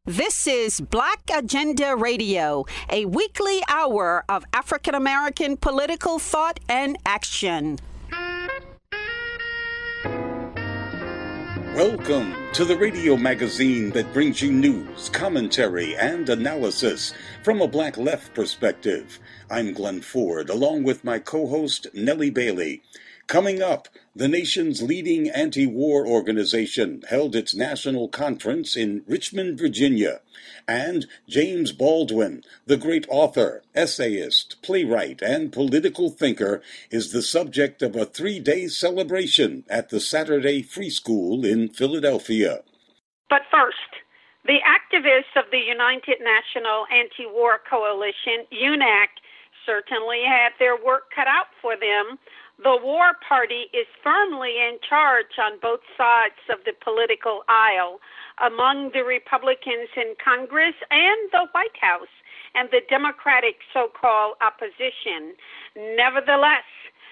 This is Black Agenda Radio, a weekly hour of African American political thought and action. Welcome to the radio magazine that brings you news, commentary, and analysis from a Black left perspective. I'm Glenn Ford, along with my co-host Nellie Bailey. Coming up, the nation's leading anti-war organization held its national conference in Richmond, Virginia. And James Baldwin, the great author, essayist, playwright, and political thinker, is the subject of a 3-day celebration at the Saturday Free School in Philadelphia. But first, the activists of the United National Anti-War Coalition, UNAC, certainly had their work cut out for them. The war party is firmly in charge on both sides of the political aisle, among the Republicans in Congress and the White House, and the Democratic so-called opposition. Nevertheless,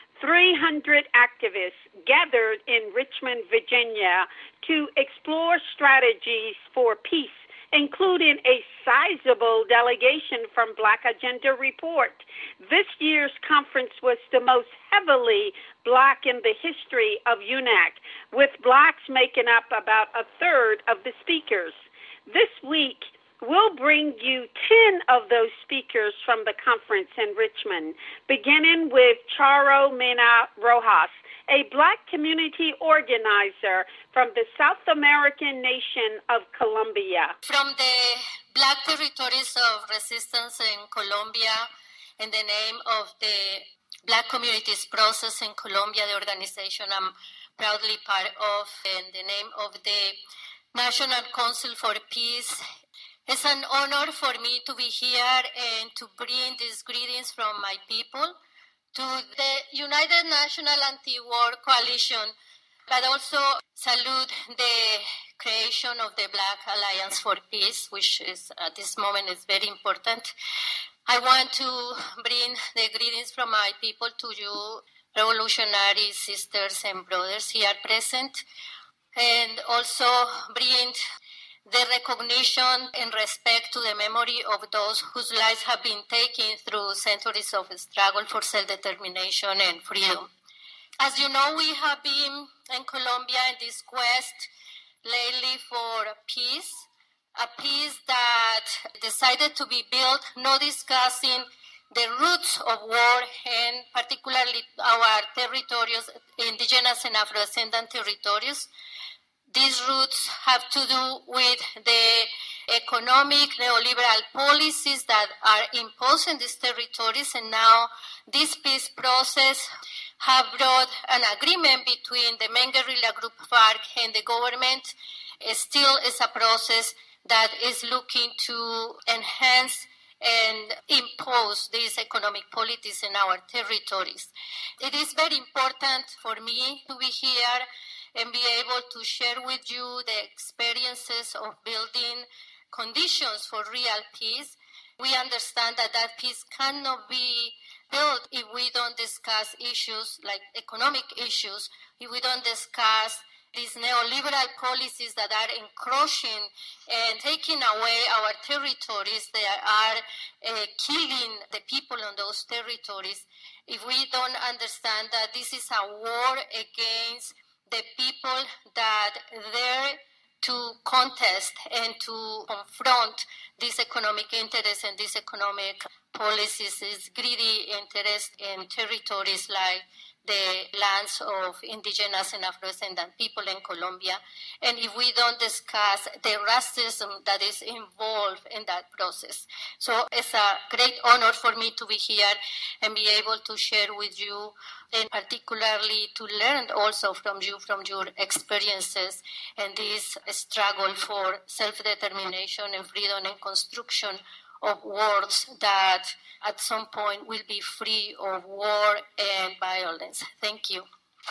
300 activists gathered in Richmond, Virginia, to explore strategies for peace, including a sizable delegation from Black Agenda Report. This year's conference was the most heavily Black in the history of UNAC, with Blacks making up about a third of the speakers. This week, we'll bring you 10 of those speakers from the conference in Richmond, beginning with Charo Mena Rojas, a Black community organizer from the South American nation of Colombia. From the Black territories of resistance in Colombia, in the name of the Black Communities Process in Colombia, the organization I'm proudly part of, in the name of the National Council for Peace. It's an honor for me to be here and to bring these greetings from my people to the United National Anti-War Coalition, but also salute the creation of the Black Alliance for Peace, which is at this moment is very important. I want to bring the greetings from my people to you, revolutionary sisters and brothers here present, and also bring the recognition and respect to the memory of those whose lives have been taken through centuries of struggle for self-determination and freedom. As you know, we have been in Colombia in this quest lately for peace, a peace that decided to be built not discussing the roots of war and particularly our territories, indigenous and Afro-descendant territories. These roots have to do with the economic neoliberal policies that are imposed in these territories, and now this peace process have brought an agreement between the main guerrilla group FARC and the government. It still is a process that is looking to enhance and impose these economic policies in our territories. It is very important for me to be here and be able to share with you the experiences of building conditions for real peace. We understand that that peace cannot be built if we don't discuss issues like economic issues, if we don't discuss these neoliberal policies that are encroaching and taking away our territories, they are killing the people on those territories. If we don't understand that this is a war against the people that they're to contest and to confront these economic interests and these economic policies, is greedy interest in territories like the lands of indigenous and Afro-descendant people in Colombia, and if we don't discuss the racism that is involved in that process. So it's a great honor for me to be here and be able to share with you, and particularly to learn also from you, from your experiences and this struggle for self-determination and freedom and construction of worlds that at some point will be free of war and violence. Thank you.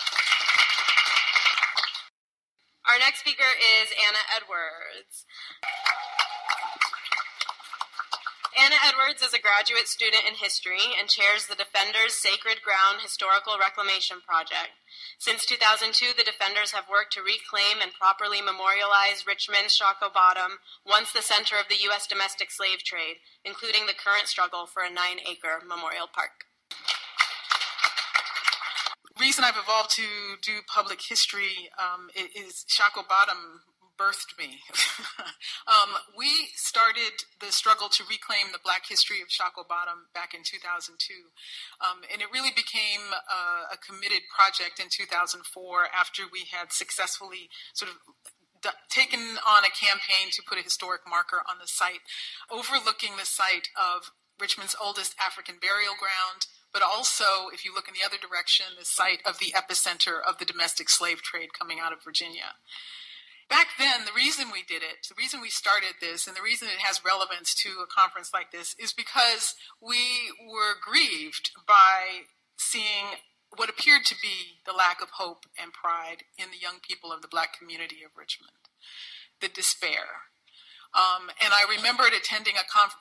Our next speaker is Anna Edwards. Anna Edwards is a graduate student in history and chairs the Defenders Sacred Ground Historical Reclamation Project. Since 2002, the defenders have worked to reclaim and properly memorialize Richmond's Shockoe Bottom, once the center of the U.S. domestic slave trade, including the current struggle for a 9-acre memorial park. The reason I've evolved to do public history is Shockoe Bottom birthed me. We started the struggle to reclaim the Black history of Shockoe Bottom back in 2002. And it really became a committed project in 2004 after we had successfully sort of taken on a campaign to put a historic marker on the site, overlooking the site of Richmond's oldest African burial ground, but also, if you look in the other direction, the site of the epicenter of the domestic slave trade coming out of Virginia. Back then, the reason we did it, the reason we started this, and the reason it has relevance to a conference like this is because we were grieved by seeing what appeared to be the lack of hope and pride in the young people of the Black community of Richmond, the despair. And I remembered attending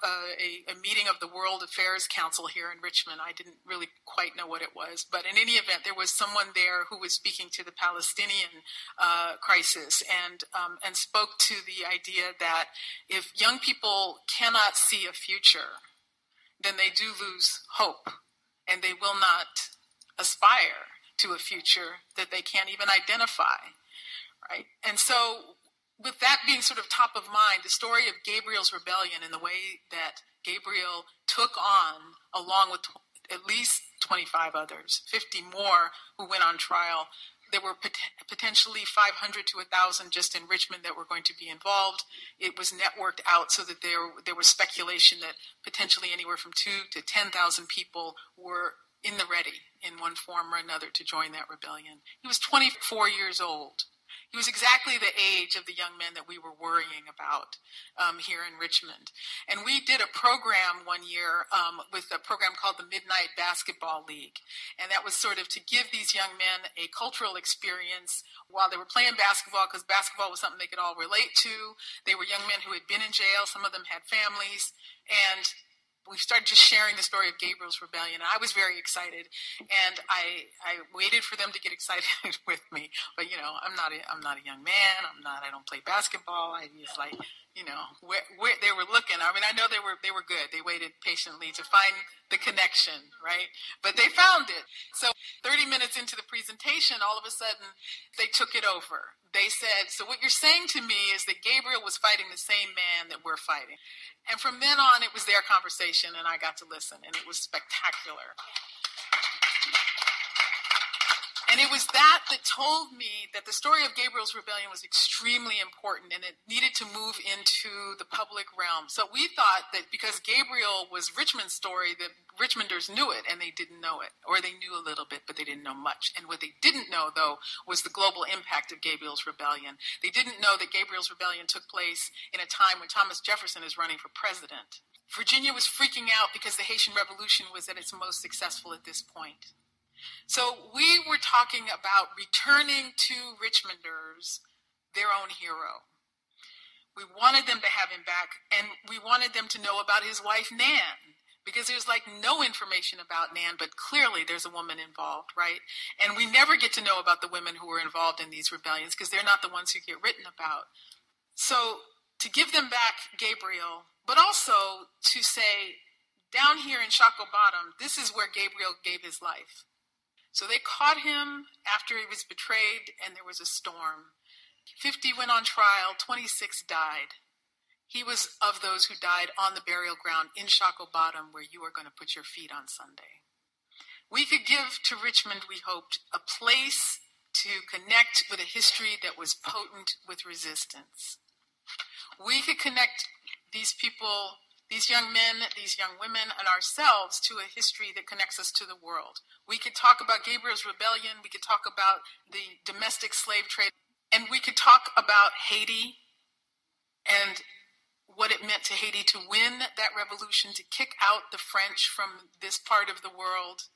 a meeting of the World Affairs Council here in Richmond. I didn't really quite know what it was, but in any event, there was someone there who was speaking to the Palestinian crisis and spoke to the idea that if young people cannot see a future, then they do lose hope, and they will not aspire to a future that they can't even identify, right? And so, with that being sort of top of mind, the story of Gabriel's rebellion and the way that Gabriel took on, along with at least 25 others, 50 more who went on trial. There were potentially 500 to 1,000 just in Richmond that were going to be involved. It was networked out so that there was speculation that potentially anywhere from 2,000 to 10,000 people were in the ready in one form or another to join that rebellion. He was 24 years old. He was exactly the age of the young men that we were worrying about here in Richmond. And we did a program one year with a program called the Midnight Basketball League. And that was sort of to give these young men a cultural experience while they were playing basketball, because basketball was something they could all relate to. They were young men who had been in jail. Some of them had families. And we started just sharing the story of Gabriel's rebellion. And I was very excited, and I waited for them to get excited with me. But I'm not a young man. I don't play basketball. I was like, where they were looking. I mean, I know they were good. They waited patiently to find the connection, right? But they found it. So 30 minutes into the presentation, all of a sudden, they took it over. They said, so what you're saying to me is that Gabriel was fighting the same man that we're fighting. And from then on, it was their conversation, and I got to listen, and it was spectacular. And it was that told me that the story of Gabriel's rebellion was extremely important, and it needed to move into the public realm. So we thought that because Gabriel was Richmond's story, that Richmonders knew it, and they didn't know it. Or they knew a little bit, but they didn't know much. And what they didn't know, though, was the global impact of Gabriel's rebellion. They didn't know that Gabriel's rebellion took place in a time when Thomas Jefferson is running for president. Virginia was freaking out because the Haitian Revolution was at its most successful at this point. So we were talking about returning to Richmonders their own hero. We wanted them to have him back, and we wanted them to know about his wife, Nan, because there's no information about Nan, but clearly there's a woman involved, right? And we never get to know about the women who were involved in these rebellions because they're not the ones who get written about. So to give them back Gabriel, but also to say, down here in Shockoe Bottom, this is where Gabriel gave his life. So they caught him after he was betrayed, and there was a storm. 50 went on trial, 26 died. He was of those who died on the burial ground in Shockoe Bottom, where you are going to put your feet on Sunday. We could give to Richmond, we hoped, a place to connect with a history that was potent with resistance. We could connect these people, these young men, these young women, and ourselves to a history that connects us to the world. We could talk about Gabriel's rebellion. We could talk about the domestic slave trade. And we could talk about Haiti and what it meant to Haiti to win that revolution, to kick out the French from this part of the world.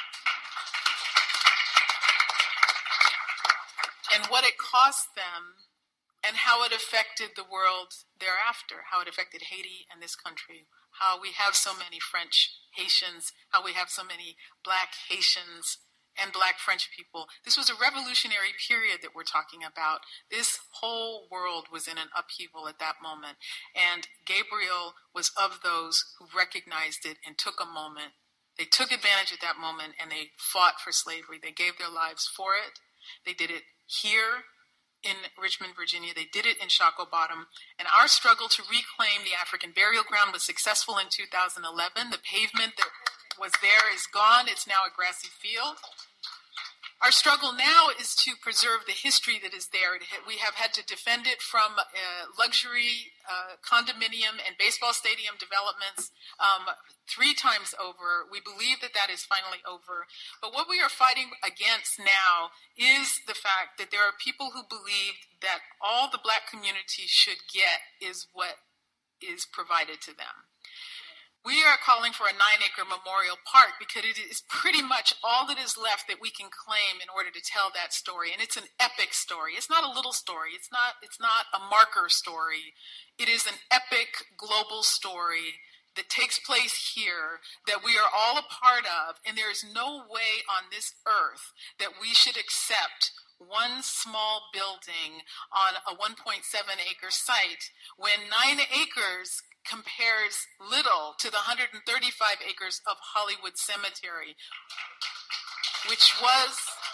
And what it cost them, and how it affected the world thereafter, how it affected Haiti and this country, how we have so many French Haitians, how we have so many Black Haitians, and Black French people. This was a revolutionary period that we're talking about. This whole world was in an upheaval at that moment. And Gabriel was of those who recognized it and took a moment. They took advantage at that moment and they fought for slavery. They gave their lives for it. They did it here in Richmond, Virginia. They did it in Shockoe Bottom. And our struggle to reclaim the African burial ground was successful in 2011. The pavement that was there is gone. It's now a grassy field. Our struggle now is to preserve the history that is there. We have had to defend it from luxury condominium and baseball stadium developments 3 times over. We believe that that is finally over. But what we are fighting against now is the fact that there are people who believe that all the Black community should get is what is provided to them. We are calling for a 9-acre memorial park because it is pretty much all that is left that we can claim in order to tell that story. And it's an epic story. It's not a little story. It's not a marker story. It is an epic global story that takes place here that we are all a part of. And there is no way on this earth that we should accept one small building on a 1.7-acre site when 9 acres compares little to the 135 acres of Hollywood Cemetery, which was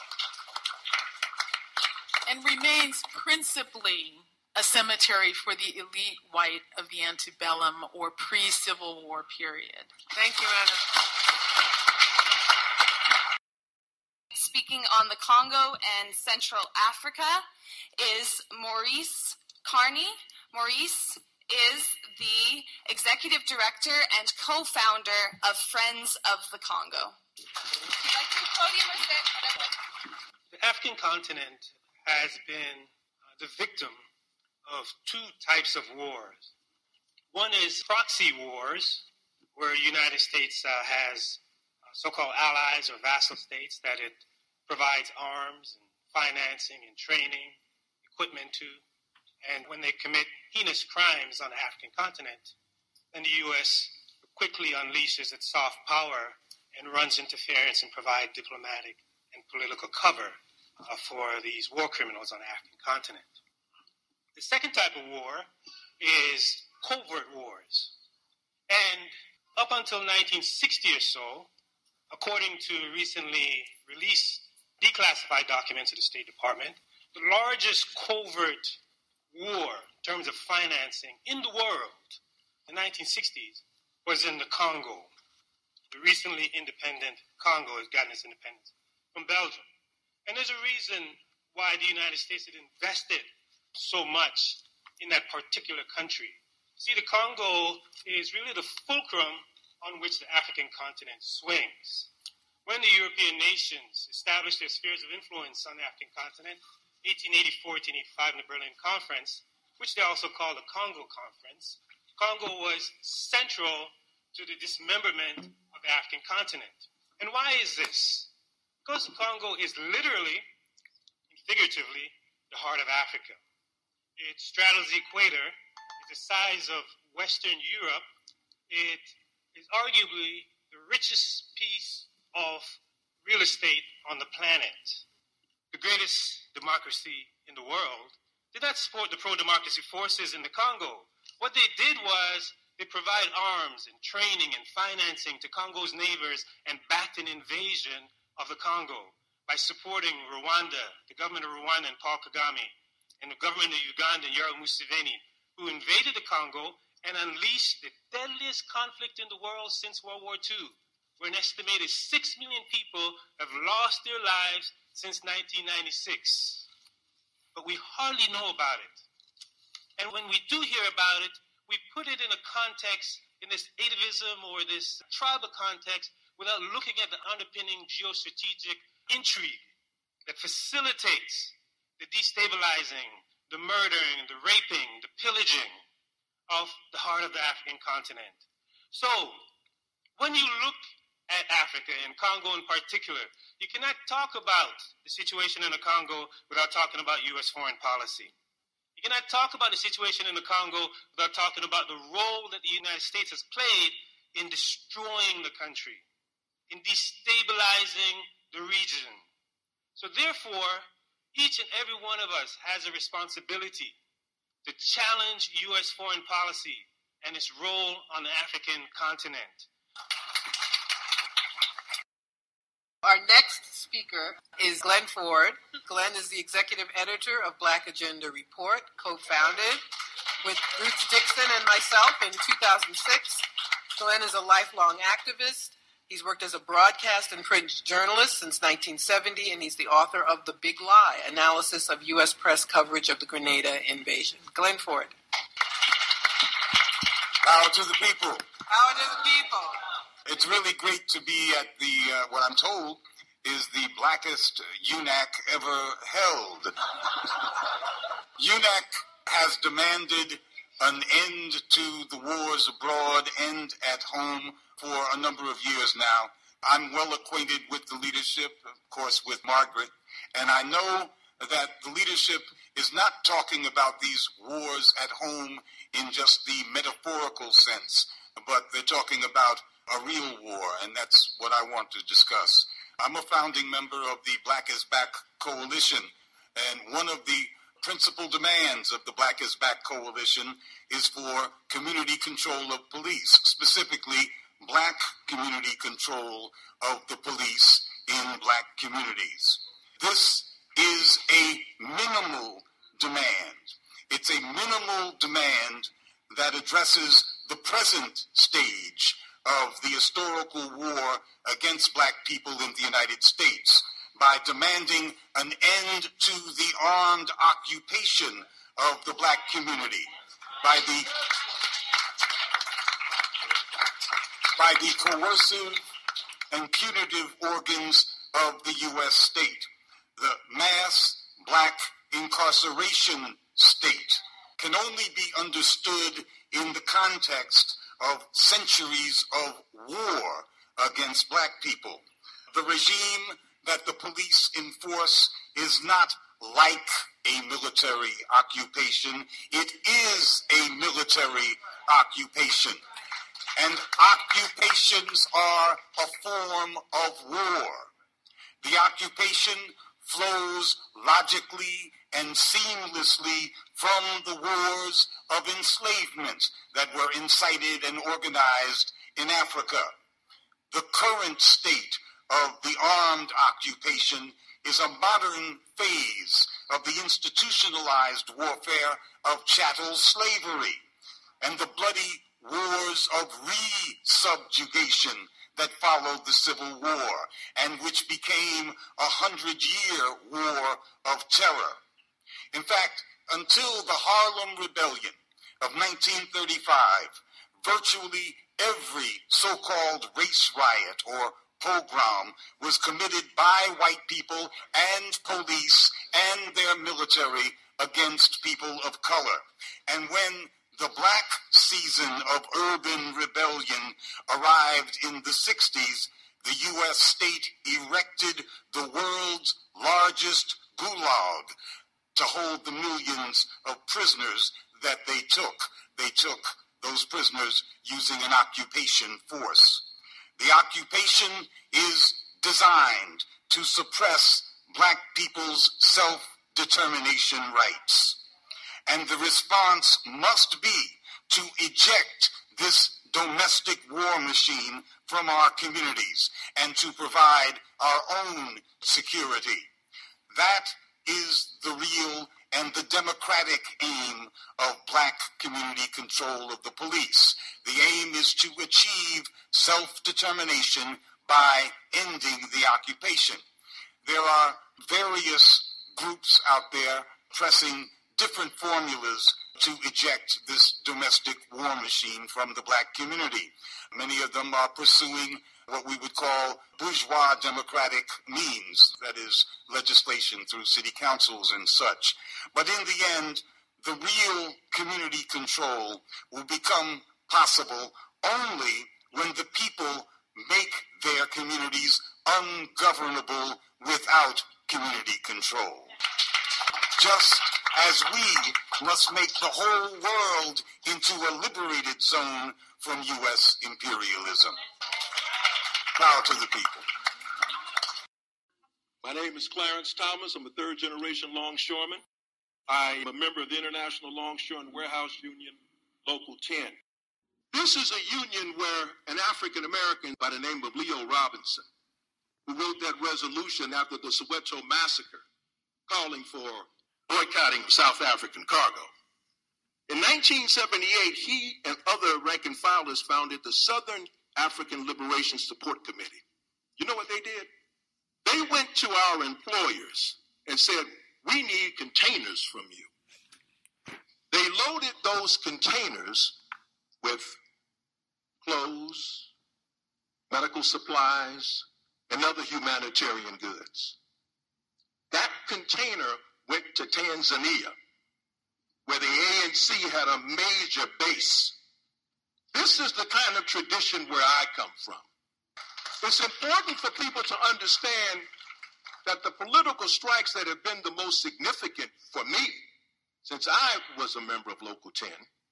and remains principally a cemetery for the elite white of the antebellum or pre-Civil War period. Thank you, Anna. Speaking on the Congo and Central Africa is Maurice Carney. Maurice is the executive director and co-founder of Friends of the Congo. Would you like to podium or sit? The African continent has been the victim of 2 types of wars. One is proxy wars, where the United States has so-called allies or vassal states that it provides arms and financing and training, equipment to. And when they commit heinous crimes on the African continent, then the U.S. quickly unleashes its soft power and runs interference and provides diplomatic and political cover for these war criminals on the African continent. The second type of war is covert wars. And up until 1960 or so, according to recently released declassified documents of the State Department, the largest covert war in terms of financing in the world in the 1960s was in the Congo. The recently independent Congo has gotten its independence from Belgium. And there's a reason why the United States had invested so much in that particular country. See, the Congo is really the fulcrum on which the African continent swings. When the European nations established their spheres of influence on the African continent, 1884-1885 in the Berlin Conference, which they also called the Congo Conference, Congo was central to the dismemberment of the African continent. And why is this? Because the Congo is literally and figuratively the heart of Africa. It straddles the equator. It's the size of Western Europe. It is arguably the richest piece of real estate on the planet. The greatest democracy in the world did not support the pro-democracy forces in the Congo. What they did was they provide arms and training and financing to Congo's neighbors and backed an invasion of the Congo by supporting Rwanda, the government of Rwanda and Paul Kagame, and the government of Uganda and Yoweri Museveni, who invaded the Congo and unleashed the deadliest conflict in the world since World War II, where an estimated 6 million people have lost their lives since 1996. But we hardly know about it. And when we do hear about it, we put it in a context, in this atavism or this tribal context, without looking at the underpinning geostrategic intrigue that facilitates the destabilizing, the murdering, the raping, the pillaging of the heart of the African continent. So, when you look at Africa, and Congo in particular, you cannot talk about the situation in the Congo without talking about U.S. foreign policy. You cannot talk about the situation in the Congo without talking about the role that the United States has played in destroying the country, in destabilizing the region. So therefore, each and every one of us has a responsibility to challenge U.S. foreign policy and its role on the African continent. Our next speaker is Glenn Ford. Glenn is the executive editor of Black Agenda Report, co-founded with Ruth Dixon and myself in 2006. Glenn is a lifelong activist. He's worked as a broadcast and print journalist since 1970, and he's the author of The Big Lie, Analysis of U.S. Press Coverage of the Grenada Invasion. Glenn Ford. Power to the people. Power to the people. It's really great to be at the, what I'm told, is the blackest UNAC ever held. UNAC has demanded an end to the wars abroad, end at home, for a number of years now. I'm well acquainted with the leadership, of course, with Margaret, and I know that the leadership is not talking about these wars at home in just the metaphorical sense, but they're talking about a real war, and that's what I want to discuss. I'm a founding member of the Black is Back Coalition, and one of the principal demands of the Black is Back Coalition is for community control of police, specifically black community control of the police in black communities. This is a minimal demand. It's a minimal demand that addresses the present stage of the historical war against black people in the United States by demanding an end to the armed occupation of the black community by the coercive and punitive organs of the U.S. state. The mass black incarceration state can only be understood in the context of centuries of war against black people. The regime that the police enforce is not like a military occupation. It is a military occupation. And occupations are a form of war. The occupation flows logically and seamlessly from the wars of enslavement that were incited and organized in Africa. The current state of the armed occupation is a modern phase of the institutionalized warfare of chattel slavery and the bloody wars of re-subjugation that followed the Civil War and which became a 100-year war of terror. In fact, until the Harlem Rebellion of 1935, virtually every so-called race riot or pogrom was committed by white people and police and their military against people of color. And when the black season of urban rebellion arrived in the 60s, the U.S. state erected the world's largest gulag to hold the millions of prisoners that they took. They took those prisoners using an occupation force. The occupation is designed to suppress black people's self-determination rights. And the response must be to eject this domestic war machine from our communities and to provide our own security. That is the real and the democratic aim of black community control of the police. The aim is to achieve self-determination by ending the occupation. There are various groups out there pressing different formulas to eject this domestic war machine from the black community. Many of them are pursuing what we would call bourgeois democratic means, that is, legislation through city councils and such. But in the end, the real community control will become possible only when the people make their communities ungovernable without community control. Just as we must make the whole world into a liberated zone from U.S. imperialism. Power to the people. My name is Clarence Thomas. I'm a third-generation longshoreman. I'm a member of the International Longshore and Warehouse Union, Local 10. This is a union where an African-American by the name of Leo Robinson, who wrote that resolution after the Soweto massacre, calling for boycotting of South African cargo. In 1978, he and other rank-and-filers founded the Southern African Liberation Support Committee. You know what they did? They went to our employers and said, we need containers from you. They loaded those containers with clothes, medical supplies, and other humanitarian goods. That container went to Tanzania, where the ANC had a major base. This is the kind of tradition where I come from. It's important for people to understand that the political strikes that have been the most significant for me, since I was a member of Local 10,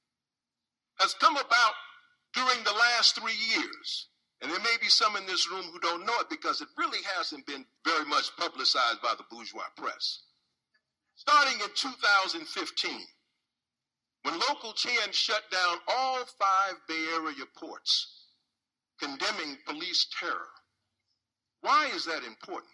has come about during the last 3 years. And there may be some in this room who don't know it because it really hasn't been very much publicized by the bourgeois press. Starting in 2015, when Local 10 shut down all 5 Bay Area ports, condemning police terror. Why is that important?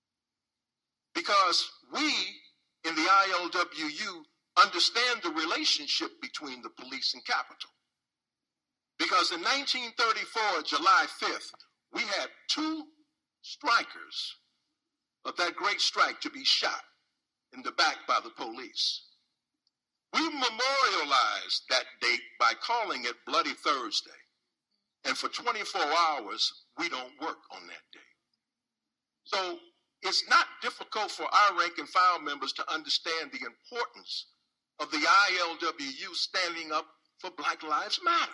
Because we in the ILWU understand the relationship between the police and capital. Because in 1934, July 5th, we had 2 strikers of that great strike to be shot in the back by the police. We memorialized that date by calling it Bloody Thursday. And for 24 hours, we don't work on that day. So it's not difficult for our rank and file members to understand the importance of the ILWU standing up for Black Lives Matter.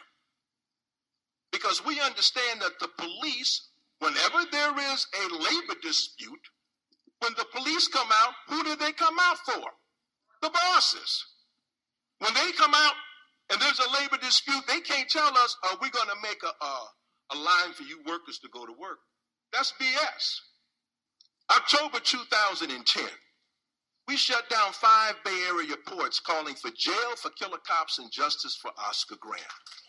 Because we understand that the police, whenever there is a labor dispute, when the police come out, who do they come out for? The bosses. When they come out and there's a labor dispute, they can't tell us, are we going to make a line for you workers to go to work? That's BS. October 2010, we shut down 5 Bay Area ports calling for jail for killer cops and justice for Oscar Grant.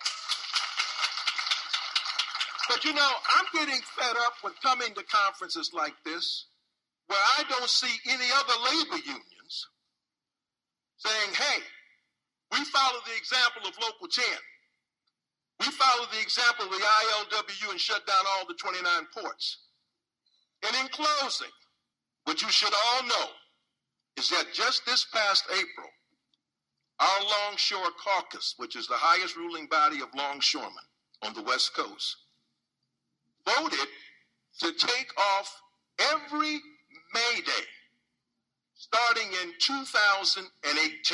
But you know, I'm getting fed up with coming to conferences like this where I don't see any other labor unions saying, hey, we follow the example of Local 10. We follow the example of the ILWU and shut down all the 29 ports. And in closing, what you should all know is that just this past April, our Longshore Caucus, which is the highest ruling body of longshoremen on the West Coast, voted to take off every May Day starting in 2018.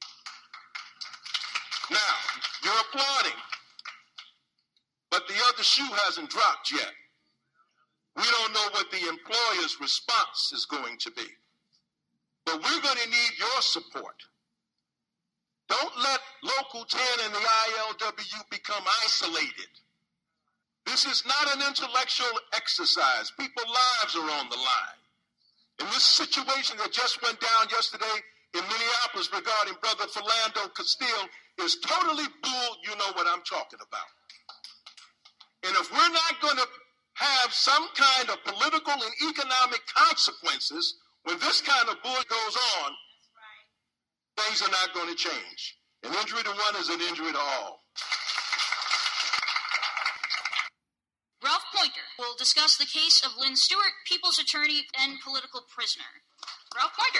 Now, you're applauding, but the other shoe hasn't dropped yet. We don't know what the employer's response is going to be. But we're going to need your support. Don't let Local 10 and the ILWU become isolated. This is not an intellectual exercise. People's lives are on the line. And this situation that just went down yesterday in Minneapolis regarding Brother Philando Castile is totally bull. You know what I'm talking about. And if we're not going to have some kind of political and economic consequences when this kind of bull goes on, things are not going to change. An injury to one is an injury to all. Ralph Pointer will discuss the case of Lynn Stewart, people's attorney and political prisoner. Ralph Pointer.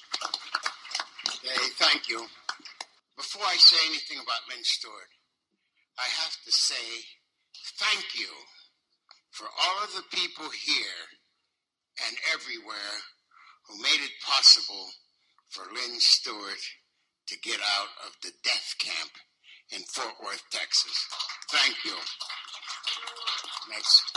Hey, thank you. Before I say anything about Lynn Stewart, I have to say thank you for all of the people here and everywhere who made it possible for Lynn Stewart to get out of the death camp in Fort Worth, Texas. Thank you. Next.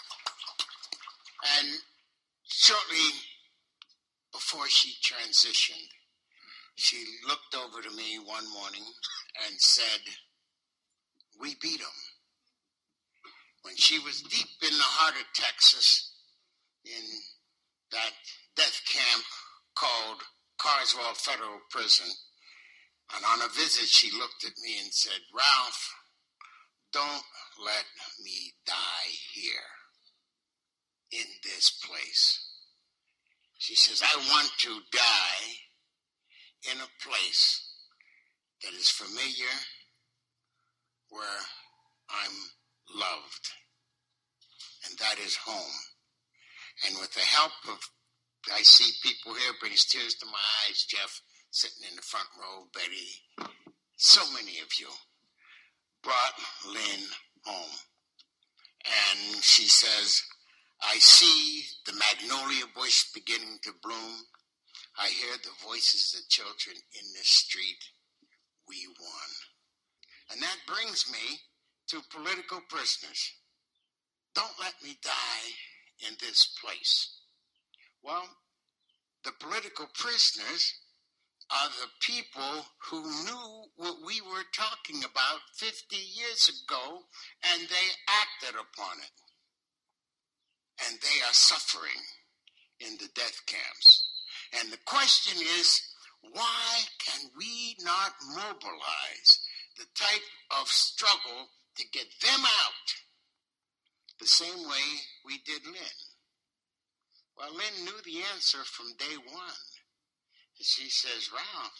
And shortly before she transitioned, she looked over to me one morning and said, "We beat them." When she was deep in the heart of Texas, in that death camp called Carswell Federal Prison. And on a visit, she looked at me and said, "Ralph, don't let me die here in this place." She says, "I want to die in a place that is familiar, where I'm loved, and that is home." And with the help of, I see people here, brings tears to my eyes, Jeff, sitting in the front row, Betty, so many of you, brought Lynn home. And she says, "I see the magnolia bush beginning to bloom. I hear the voices of children in this street. We won." And that brings me to political prisoners. Don't let me die in this place. Well, the political prisoners are the people who knew what we were talking about 50 years ago, and they acted upon it. And they are suffering in the death camps. And the question is, why can we not mobilize the type of struggle to get them out the same way we did Lynn? Well, Lynn knew the answer from day one. She says, "Ralph,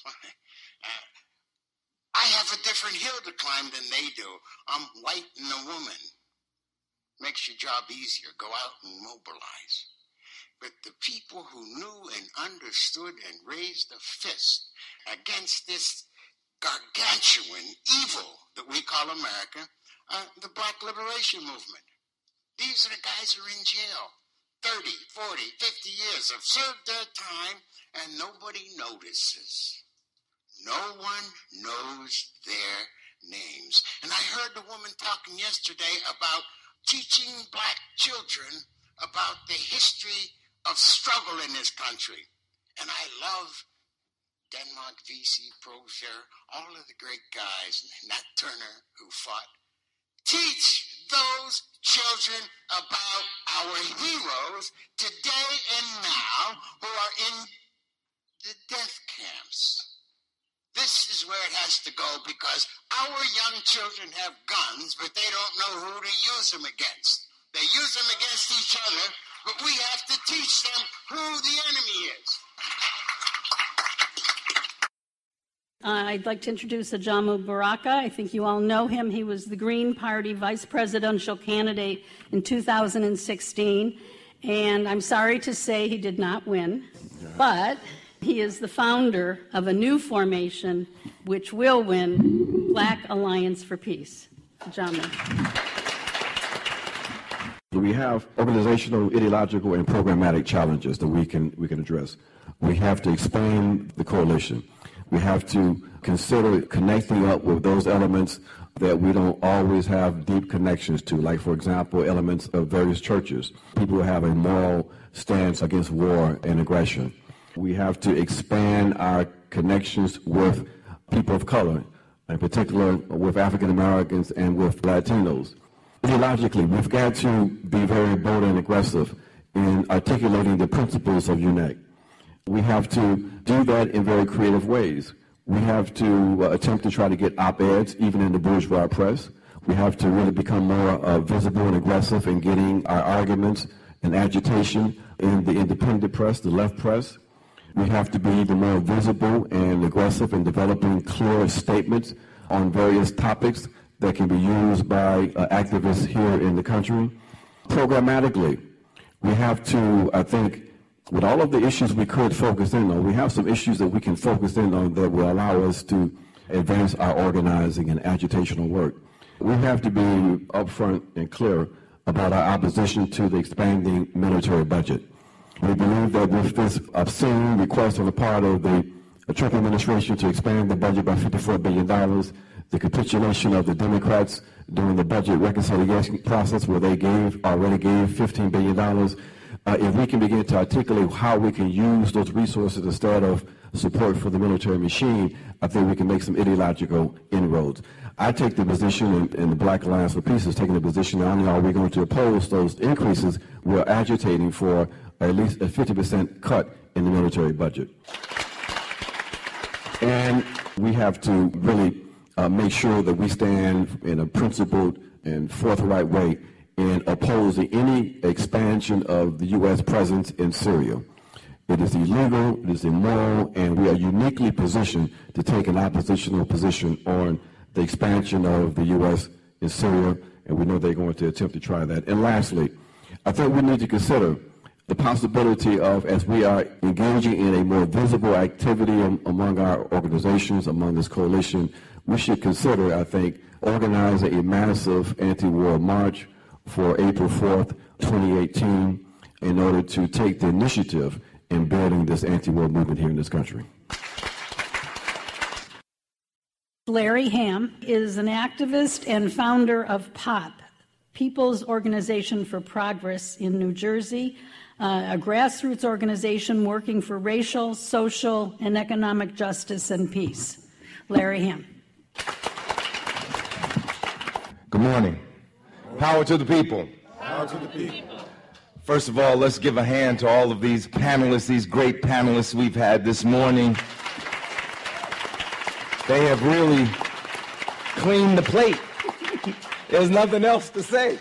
I have a different hill to climb than they do. I'm white and a woman. Makes your job easier. Go out and mobilize." But the people who knew and understood and raised a fist against this gargantuan evil that we call America, the Black Liberation Movement. These are the guys who are in jail. 30, 40, 50 years have served their time, and nobody notices. No one knows their names. And I heard the woman talking yesterday about teaching black children about the history of struggle in this country. And I love Denmark, Vesey, Prozier, all of the great guys, and Nat Turner who fought. Teach those children about our heroes today and now who are in the death camps. This is where it has to go, because our young children have guns, but they don't know who to use them against. They use them against each other, but we have to teach them who the enemy is. I'd like to introduce Ajamu Baraka. I think you all know him. He was the Green Party vice presidential candidate in 2016, and I'm sorry to say he did not win, but he is the founder of a new formation which will win, Black Alliance for Peace. Ajamu. We have organizational, ideological, and programmatic challenges that we can address. We have to expand the coalition. We have to consider connecting up with those elements that we don't always have deep connections to, like, for example, elements of various churches, people who have a moral stance against war and aggression. We have to expand our connections with people of color, in particular with African Americans and with Latinos. Ideologically, we've got to be very bold and aggressive in articulating the principles of UNEC. We have to do that in very creative ways. We have to attempt to try to get op-eds, even in the bourgeois press. We have to really become more visible and aggressive in getting our arguments and agitation in the independent press, the left press. We have to be even more visible and aggressive in developing clear statements on various topics that can be used by activists here in the country. Programmatically, we have to, I think, with all of the issues we could focus in on, we have some issues that we can focus in on that will allow us to advance our organizing and agitational work. We have to be upfront and clear about our opposition to the expanding military budget. We believe that with this obscene request on the part of the Trump administration to expand the budget by $54 billion, the capitulation of the Democrats during the budget reconciliation process where they already gave $15 billion, if we can begin to articulate how we can use those resources instead of support for the military machine, I think we can make some ideological inroads. I take the position, and the Black Alliance for Peace is taking the position, not only are we going to oppose those increases, we're agitating for at least a 50% cut in the military budget. And we have to really make sure that we stand in a principled and forthright way in opposing any expansion of the U.S. presence in Syria. It is illegal, it is immoral, and we are uniquely positioned to take an oppositional position on the expansion of the U.S. in Syria, and we know they're going to attempt to try that. And lastly, I think we need to consider the possibility of, as we are engaging in a more visible activity among our organizations, among this coalition, we should consider, I think, organizing a massive anti-war march for April 4th, 2018, in order to take the initiative in building this anti-war movement here in this country. Larry Hamm is an activist and founder of POP, People's Organization for Progress in New Jersey, a grassroots organization working for racial, social, and economic justice and peace. Larry Hamm. Good morning. Power to the people. Power to the people. First of all, let's give a hand to all of these panelists, these great panelists we've had this morning. They have really cleaned the plate. There's nothing else to say.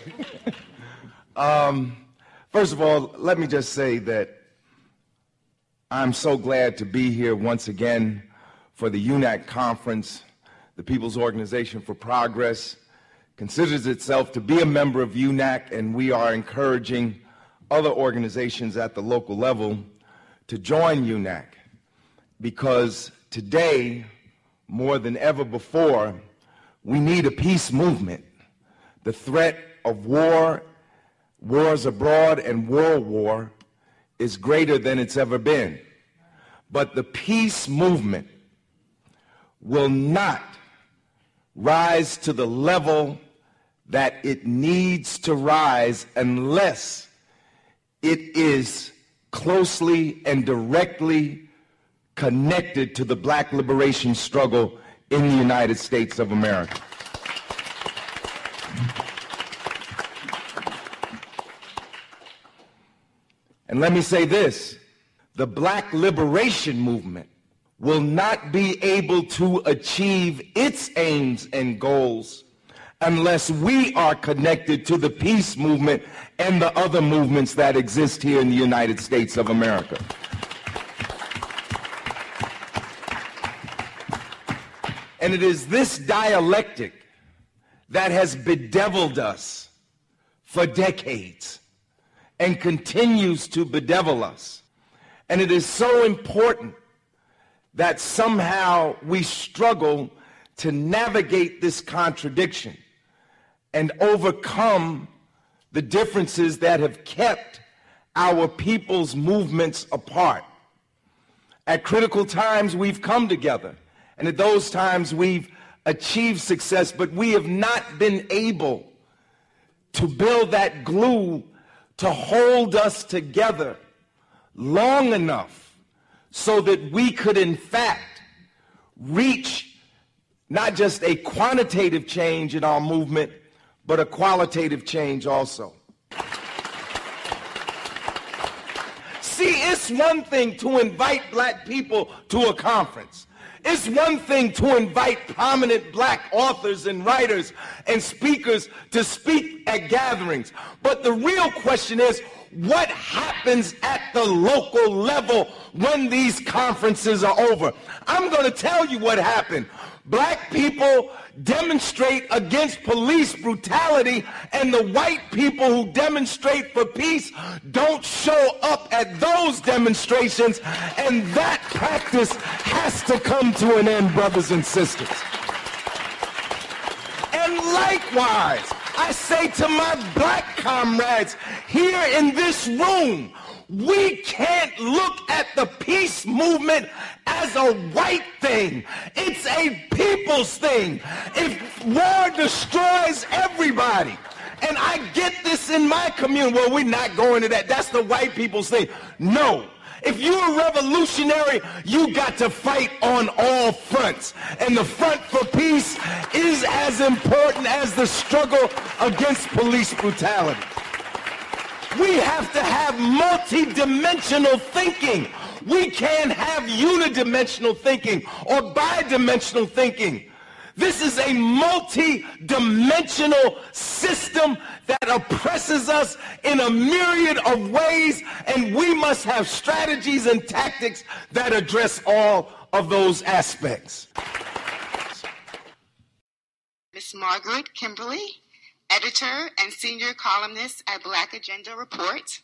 First of all, let me just say that I'm so glad to be here once again for the UNAC conference. The People's Organization for Progress considers itself to be a member of UNAC, and we are encouraging other organizations at the local level to join UNAC, because today, more than ever before, we need a peace movement. The threat of war, wars abroad, and world war is greater than it's ever been. But the peace movement will not rise to the level that it needs to rise unless it is closely and directly connected to the Black liberation struggle in the United States of America. And let me say this, the Black liberation movement will not be able to achieve its aims and goals unless we are connected to the peace movement and the other movements that exist here in the United States of America. And it is this dialectic that has bedeviled us for decades and continues to bedevil us. And it is so important that somehow we struggle to navigate this contradiction and overcome the differences that have kept our people's movements apart. At critical times, we've come together, and at those times, we've achieved success, but we have not been able to build that glue to hold us together long enough so that we could, in fact, reach not just a quantitative change in our movement, but a qualitative change also. See, it's one thing to invite Black people to a conference. It's one thing to invite prominent Black authors and writers and speakers to speak at gatherings. But the real question is, what happens at the local level when these conferences are over? I'm going to tell you what happened. Black people demonstrate against police brutality, and the white people who demonstrate for peace don't show up at those demonstrations, and that practice has to come to an end, brothers and sisters. And likewise, I say to my Black comrades here in this room, we can't look at the peace movement as a white thing. It's a people's thing. If war destroys everybody, and I get this in my community, well, we're not going to that. That's the white people's thing. No. If you're a revolutionary, you got to fight on all fronts. And the front for peace is as important as the struggle against police brutality. We have to have multi-dimensional thinking. We can't have unidimensional thinking or bidimensional thinking. This is a multi-dimensional system that oppresses us in a myriad of ways, and we must have strategies and tactics that address all of those aspects. Ms. Margaret Kimberly, editor and senior columnist at Black Agenda Report.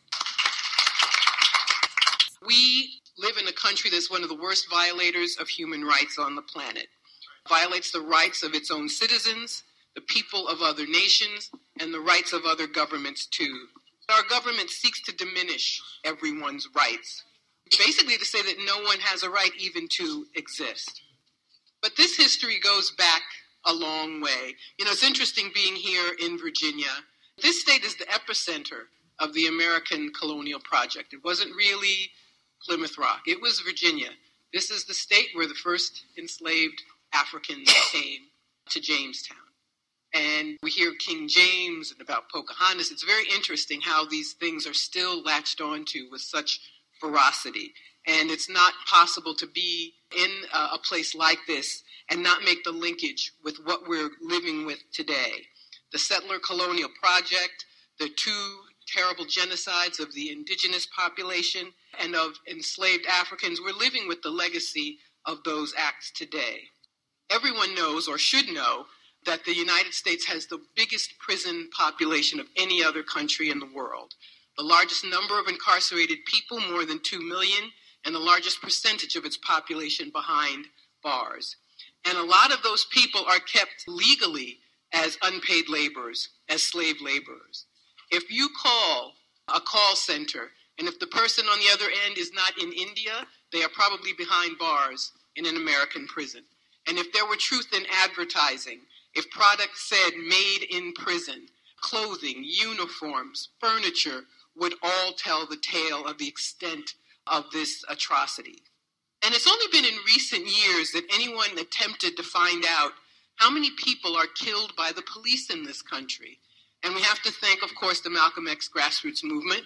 We live in a country that's one of the worst violators of human rights on the planet. Violates the rights of its own citizens, the people of other nations, and the rights of other governments too. Our government seeks to diminish everyone's rights, basically to say that no one has a right even to exist. But this history goes back a long way. You know, it's interesting being here in Virginia. This state is the epicenter of the American colonial project. It wasn't really Plymouth Rock. It was Virginia. This is the state where the first enslaved Africans came to Jamestown. And we hear King James and about Pocahontas. It's very interesting how these things are still latched onto with such ferocity. And it's not possible to be in a place like this and not make the linkage with what we're living with today. The settler colonial project, the two terrible genocides of the indigenous population and of enslaved Africans, we're living with the legacy of those acts today. Everyone knows, or should know, that the United States has the biggest prison population of any other country in the world. The largest number of incarcerated people, more than 2 million, and the largest percentage of its population behind bars. And a lot of those people are kept legally as unpaid laborers, as slave laborers. If you call a call center, and if the person on the other end is not in India, they are probably behind bars in an American prison. And if there were truth in advertising, if products said made in prison, clothing, uniforms, furniture would all tell the tale of the extent of this atrocity. And it's only been in recent years that anyone attempted to find out how many people are killed by the police in this country. And we have to thank, of course, the Malcolm X grassroots movement.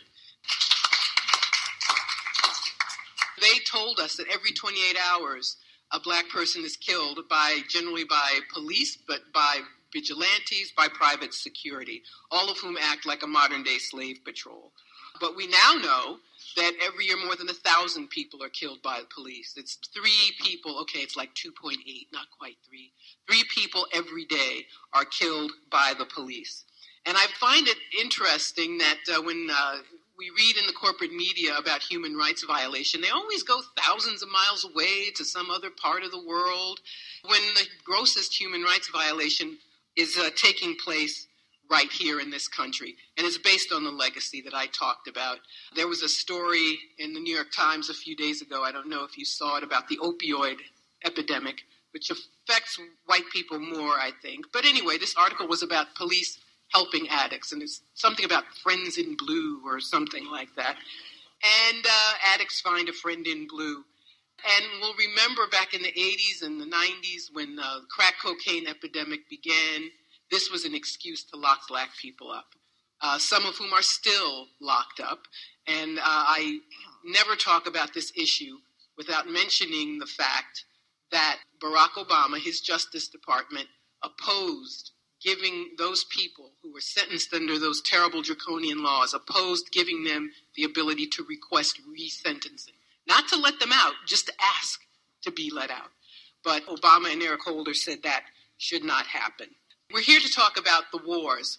They told us that every 28 hours, a black person is killed generally by police, but by vigilantes, by private security, all of whom act like a modern-day slave patrol. But we now know that every year more than 1,000 people are killed by the police. It's 3 people, okay, it's like 2.8, not quite 3. 3 people every day are killed by the police. And I find it interesting that when we read in the corporate media about human rights violation, they always go thousands of miles away to some other part of the world when the grossest human rights violation is taking place right here in this country. And it's based on the legacy that I talked about. There was a story in the New York Times a few days ago, I don't know if you saw it, about the opioid epidemic, which affects white people more, I think. But anyway, this article was about police helping addicts, and it's something about Friends in Blue or something like that. And addicts find a friend in blue. And we'll remember back in the 80s and the 90s when the crack cocaine epidemic began, this was an excuse to lock black people up, some of whom are still locked up. And I never talk about this issue without mentioning the fact that Barack Obama, his Justice Department, opposed giving those people who were sentenced under those terrible draconian laws, opposed giving them the ability to request resentencing. Not to let them out, just to ask to be let out. But Obama and Eric Holder said that should not happen. We're here to talk about the wars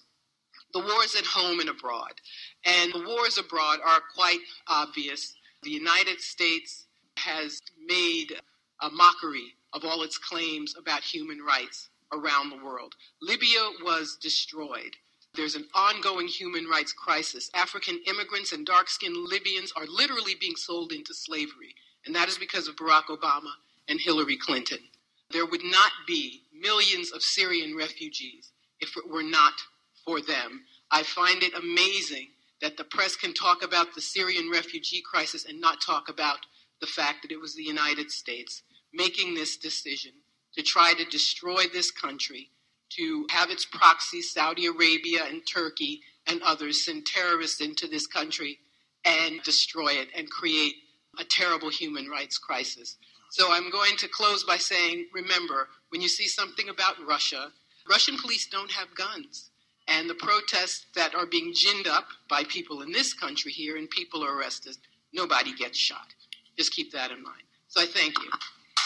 at home and abroad. And the wars abroad are quite obvious. The United States has made a mockery of all its claims about human rights around the world. Libya was destroyed. There's an ongoing human rights crisis. African immigrants and dark-skinned Libyans are literally being sold into slavery. And that is because of Barack Obama and Hillary Clinton. There would not be millions of Syrian refugees if it were not for them. I find it amazing that the press can talk about the Syrian refugee crisis and not talk about the fact that it was the United States making this decision to try to destroy this country, to have its proxies, Saudi Arabia and Turkey, and others send terrorists into this country and destroy it and create a terrible human rights crisis. So I'm going to close by saying, remember, when you see something about Russia, Russian police don't have guns. And the protests that are being ginned up by people in this country here and people are arrested, nobody gets shot. Just keep that in mind. So I thank you.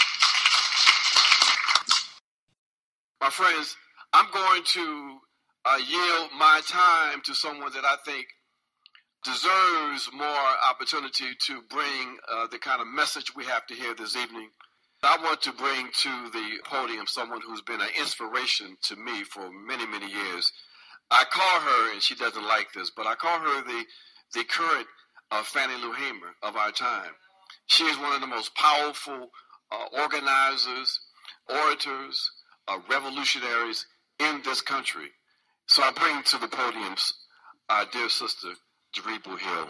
My friends, I'm going to yield my time to someone that I think deserves more opportunity to bring the kind of message we have to hear this evening. I want to bring to the podium someone who's been an inspiration to me for many, many years. I call her, and she doesn't like this, but I call her the current Fannie Lou Hamer of our time. She is one of the most powerful organizers, orators, revolutionaries in this country. So I bring to the podium our dear sister, Jaribu Hill.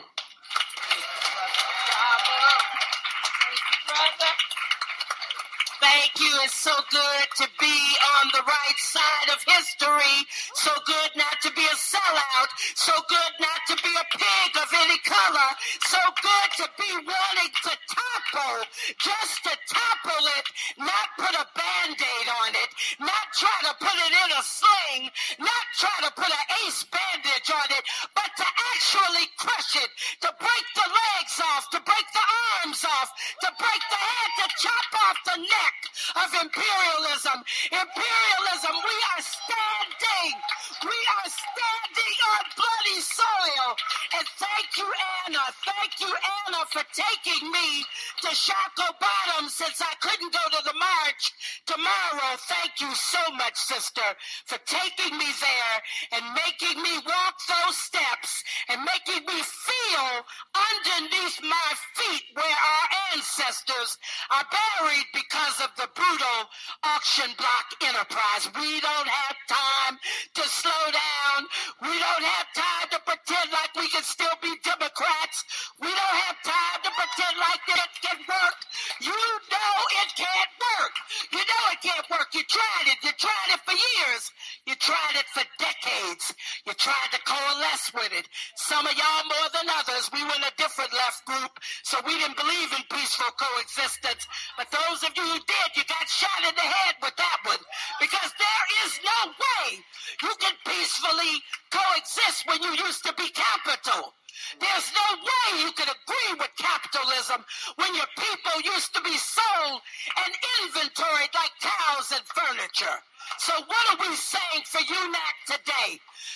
Thank you. It's so good to be on the right side of history. So good not to be a sellout. So good not to be a pig of any color. So good to be wanting to topple, just to topple it, not put a Band-Aid on it, not try to put it in a sling, not try to put an ace bandage on it, but to actually crush it, to break the legs off, to break the arms off, to break the head, to chop off the neck of imperialism. Imperialism, we are standing. We are standing on bloody soil. And thank you, Anna. Thank you, Anna, for taking me to Shockoe Bottom since I couldn't go to the march tomorrow. Thank you so much, sister, for taking me there and making me walk those steps and making me feel underneath my feet where our ancestors are buried because of the brutal auction block enterprise. We don't have time to slow down. We don't have time to pretend like we can still be Democrats. We don't have time to pretend like it can work. You know it can't work. You know it can't work. You tried it. You tried it for years. You tried it for decades. You tried to coalesce with it. Some of y'all more than others. We were in a different left group, so we didn't believe in peaceful coexistence. But those of you who did, you got shot in the head with that one. Because there is no way you can peacefully coexist when you used to be capital. There's no way you can agree with capitalism when your people used to be sold and inventoried like cows and furniture. So what are we saying for UNAC today?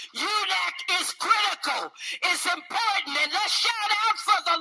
UNAC is critical. It's important. And let's shout out for the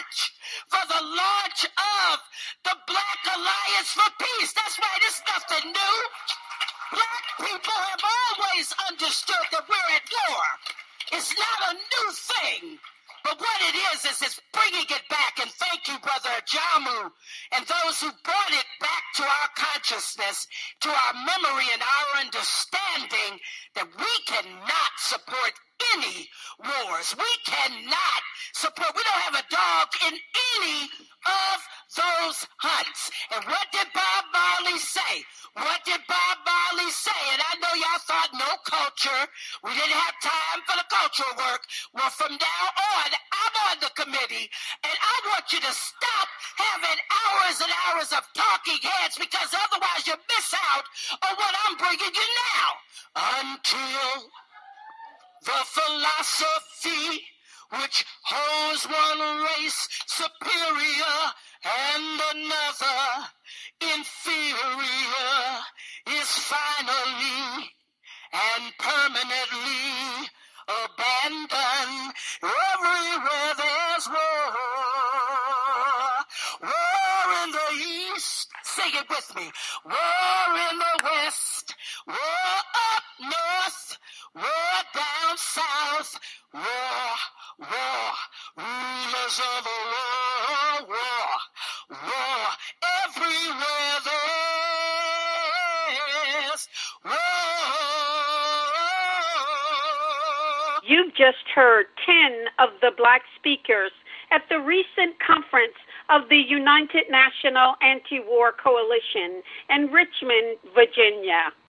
launch of the Black Alliance for Peace. That's right. It's nothing new. Black people have always understood that we're at war. It's not a new thing. But what it is it's bringing it back. And thank you, Brother Jamu, and those who brought it back to our consciousness, to our memory and our understanding that we cannot support any wars. We cannot support. We don't have a dog in any of those hunts. And what did Bob Marley say? What did Bob Marley say? And I know y'all thought no culture. We didn't have time for the cultural work. Well, from now on, I'm on the committee, and I want you to stop having hours and hours of talking heads, because otherwise you miss out on what I'm bringing you now. Until the philosophy which holds one race superior and another inferior is finally and permanently abandoned. Everywhere there's war. War in the east, sing it with me. War in the west, war up north, war down south, war, rulers of the world, war, everywhere there's war. You've just heard 10 of the Black speakers at the recent conference of the United National Anti-War Coalition in Richmond, Virginia.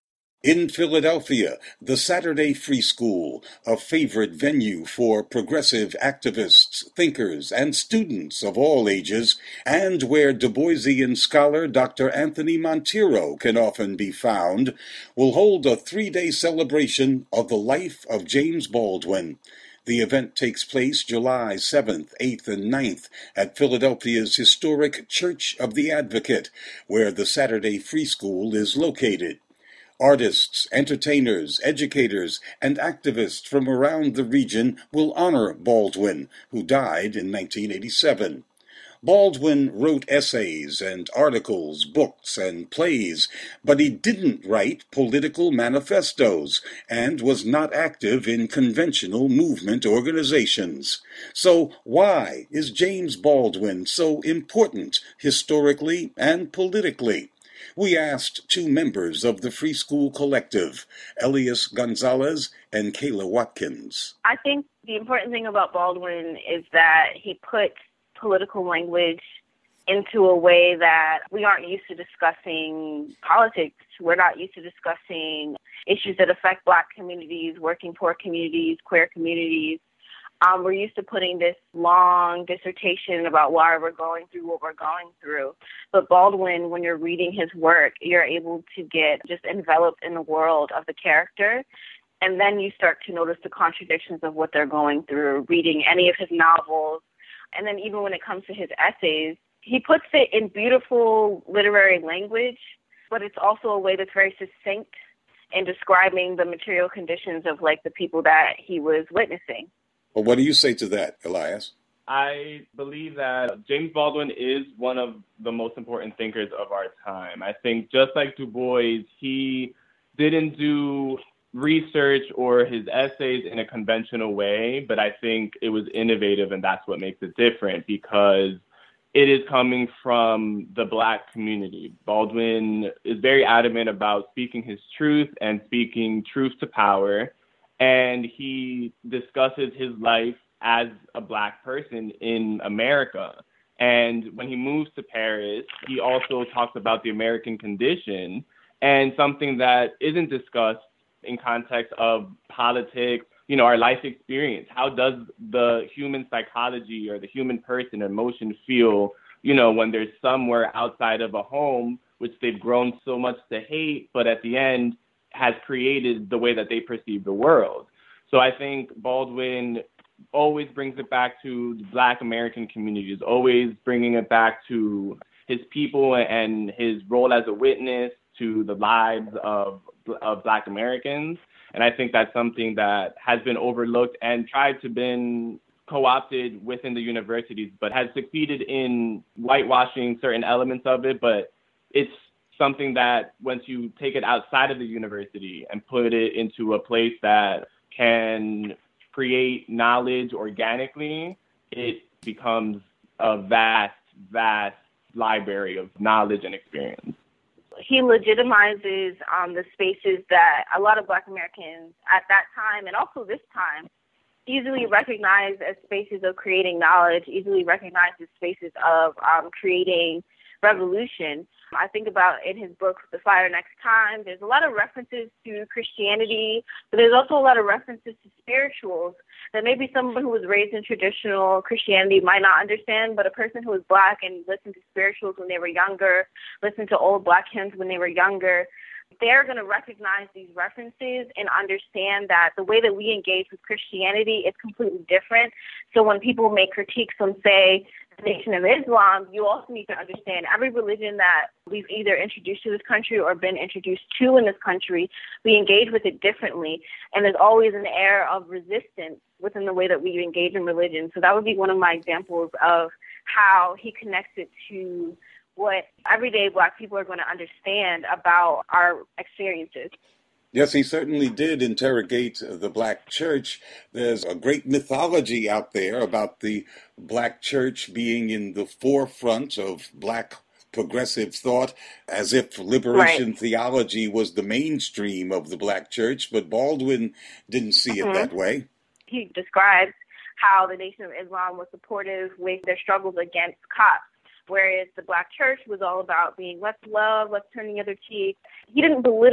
In Philadelphia, the Saturday Free School, a favorite venue for progressive activists, thinkers, and students of all ages, and where Du Boisian scholar Dr. Anthony Monteiro can often be found, will hold a 3-day celebration of the life of James Baldwin. The event takes place July 7th, 8th, and 9th at Philadelphia's historic Church of the Advocate, where the Saturday Free School is located. Artists, entertainers, educators, and activists from around the region will honor Baldwin, who died in 1987. Baldwin wrote essays and articles, books, and plays, but he didn't write political manifestos and was not active in conventional movement organizations. So why is James Baldwin so important historically and politically? We asked two members of the Free School Collective, Elias Gonzalez and Kayla Watkins. I think the important thing about Baldwin is that he put political language into a way that we aren't used to discussing politics. We're not used to discussing issues that affect Black communities, working poor communities, queer communities. We're used to putting this long dissertation about why we're going through what we're going through. But Baldwin, when you're reading his work, you're able to get just enveloped in the world of the character. And then you start to notice the contradictions of what they're going through, reading any of his novels. And then even when it comes to his essays, he puts it in beautiful literary language, but it's also a way that's very succinct in describing the material conditions of, like, the people that he was witnessing. Well, what do you say to that, Elias? I believe that James Baldwin is one of the most important thinkers of our time. I think just like Du Bois, he didn't do research or his essays in a conventional way, but I think it was innovative, and that's what makes it different because it is coming from the Black community. Baldwin is very adamant about speaking his truth and speaking truth to power. And he discusses his life as a Black person in America. And when he moves to Paris, he also talks about the American condition and something that isn't discussed in context of politics, you know, our life experience. How does the human psychology or the human person emotion feel, you know, when there's somewhere outside of a home, which they've grown so much to hate, but at the end, has created the way that they perceive the world. So I think Baldwin always brings it back to the Black American communities, always bringing it back to his people and his role as a witness to the lives of Black Americans. And I think that's something that has been overlooked and tried to been co-opted within the universities, but has succeeded in whitewashing certain elements of it. But it's something that once you take it outside of the university and put it into a place that can create knowledge organically, it becomes a vast, vast library of knowledge and experience. He legitimizes the spaces that a lot of Black Americans at that time and also this time easily recognize as spaces of creating knowledge, easily recognize as spaces of creating revolution. I think about in his book, The Fire Next Time, there's a lot of references to Christianity, but there's also a lot of references to spirituals that maybe someone who was raised in traditional Christianity might not understand, but a person who was Black and listened to spirituals when they were younger, listened to old Black hymns when they were younger, they're going to recognize these references and understand that the way that we engage with Christianity is completely different. So when people make critiques on, say, the Nation of Islam, you also need to understand every religion that we've either introduced to this country or been introduced to in this country, we engage with it differently. And there's always an air of resistance within the way that we engage in religion. So that would be one of my examples of how he connects it to what everyday Black people are going to understand about our experiences. Yes, he certainly did interrogate the Black church. There's a great mythology out there about the Black church being in the forefront of Black progressive thought, as if liberation theology was the mainstream of the Black church, but Baldwin didn't see it that way. He describes how the Nation of Islam was supportive with their struggles against cops, whereas the Black church was all about being, let's love, let's turn the other cheek. He didn't belittle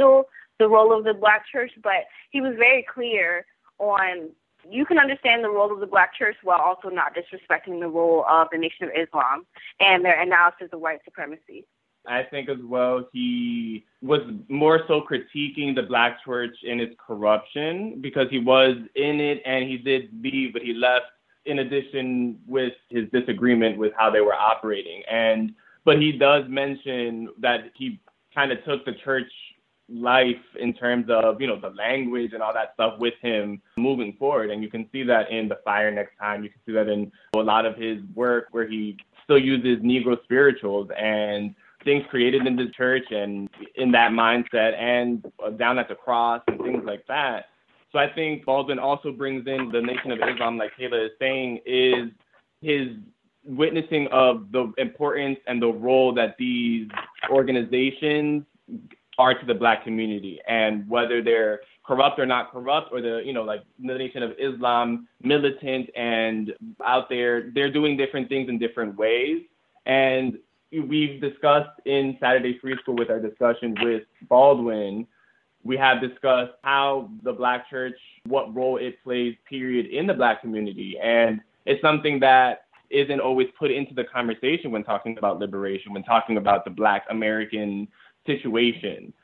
the role of the Black church, but he was very clear on you can understand the role of the Black church while also not disrespecting the role of the Nation of Islam and their analysis of white supremacy. I think as well he was more so critiquing the Black church in its corruption because he was in it and he did leave, but he left in addition with his disagreement with how they were operating. But he does mention that he kind of took the church life in terms of, the language and all that stuff with him moving forward. And you can see that in The Fire Next Time. You can see that in a lot of his work where he still uses Negro spirituals and things created in the church and in that mindset and down at the cross and things like that. So I think Baldwin also brings in the Nation of Islam, like Kayla is saying, is his witnessing of the importance and the role that these organizations are to the Black community, and whether they're corrupt or not corrupt, or the Nation of Islam militant and out there, they're doing different things in different ways. And we've discussed in Saturday Free School with our discussion with Baldwin, we have discussed how the Black church, what role it plays, period, in the Black community. And it's something that isn't always put into the conversation when talking about liberation, when talking about the Black American situation.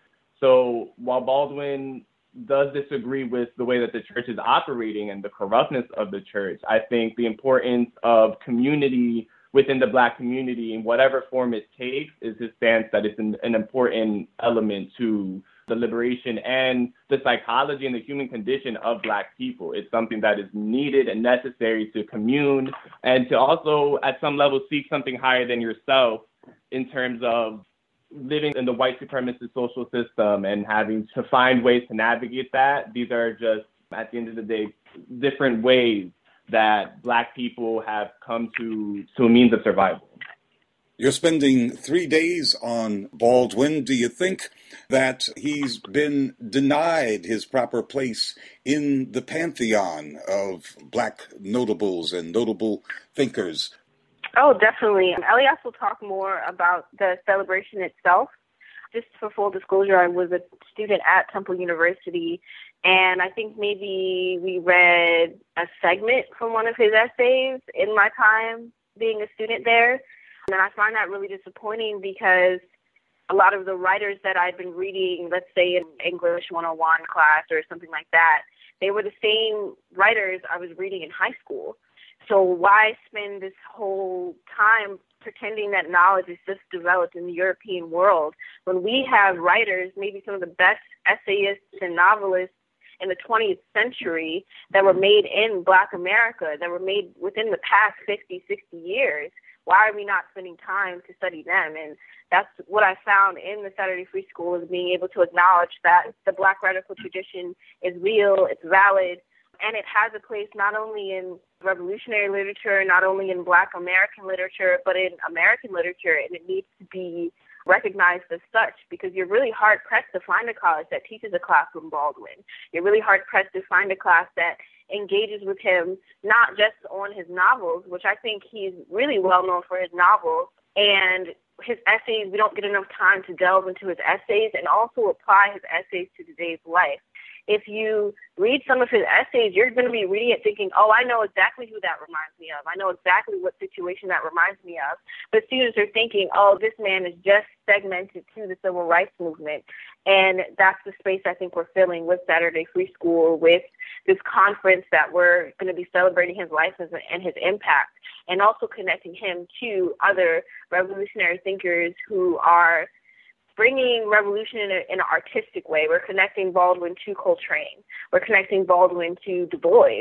So while Baldwin does disagree with the way that the church is operating and the corruptness of the church, I think the importance of community within the Black community in whatever form it takes is his stance that it's an important element to the liberation and the psychology and the human condition of Black people. It's something that is needed and necessary to commune and to also at some level seek something higher than yourself in terms of living in the white supremacist social system and having to find ways to navigate that. These are just, at the end of the day, different ways that Black people have come to a means of survival. You're spending 3 days on Baldwin. Do you think that he's been denied his proper place in the pantheon of Black notables and notable thinkers? Oh, definitely. Elias will talk more about the celebration itself. Just for full disclosure, I was a student at Temple University, and I think maybe we read a segment from one of his essays in my time being a student there. And I find that really disappointing because a lot of the writers that I'd been reading, let's say in English 101 class or something like that, they were the same writers I was reading in high school. So why spend this whole time pretending that knowledge is just developed in the European world when we have writers, maybe some of the best essayists and novelists in the 20th century that were made in Black America, that were made within the past 50, 60 years? Why are we not spending time to study them? And that's what I found in the Saturday Free School, is being able to acknowledge that the Black radical tradition is real, it's valid, and it has a place not only in revolutionary literature, not only in Black American literature, but in American literature, and it needs to be recognized as such, because you're really hard-pressed to find a college that teaches a class from Baldwin. You're really hard-pressed to find a class that engages with him, not just on his novels, which I think he's really well known for his novels, and his essays. We don't get enough time to delve into his essays and also apply his essays to today's life. If you read some of his essays, you're going to be reading it thinking, oh, I know exactly who that reminds me of. I know exactly what situation that reminds me of. But students are thinking, oh, this man is just segmented to the civil rights movement. And that's the space I think we're filling with Saturday Free School, with this conference that we're going to be celebrating his life and his impact, and also connecting him to other revolutionary thinkers who are bringing revolution in an artistic way. We're connecting Baldwin to Coltrane. We're connecting Baldwin to Du Bois,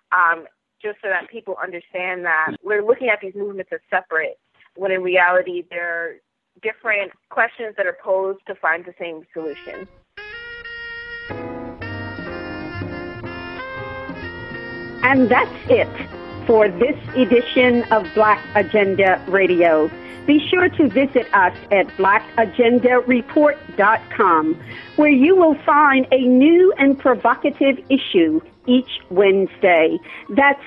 just so that people understand that we're looking at these movements as separate, when in reality they're different questions that are posed to find the same solution. And that's it for this edition of Black Agenda Radio. Be sure to visit us at blackagendareport.com, where you will find a new and provocative issue each Wednesday. That's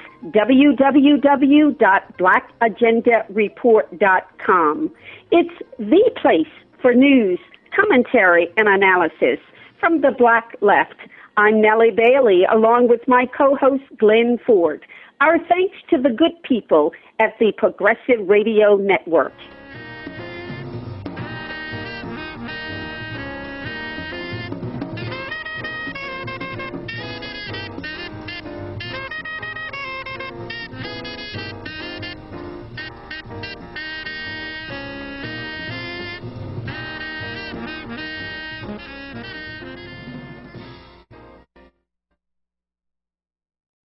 www.blackagendareport.com. It's the place for news, commentary, and analysis from the Black Left, I'm Nellie Bailey, along with my co-host Glenn Ford. Our thanks to the good people at the Progressive Radio Network.